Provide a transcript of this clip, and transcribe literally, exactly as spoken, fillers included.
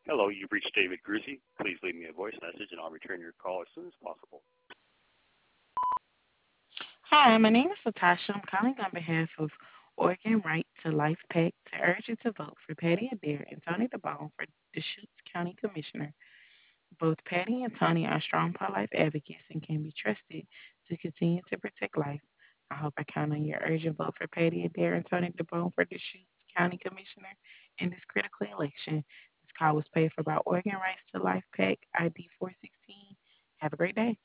Hello, you've reached David Grucey. Please leave me a voice message and I'll return your call as soon as possible. Hi, my name is Latasha. I'm calling on behalf of Oregon Right to Life PAC to urge you to vote for Patty Adair and Tony DeBone for Deschutes County Commissioner. Both Patty and Tony are strong pro-life advocates and can be trusted to continue to protect life. I hope I count on your urgent vote for Patty Adair and Tony DeBone for Deschutes County Commissioner in this critical election. This call was paid for by Oregon Rights to Life PAC I D four sixteen. Have a great day.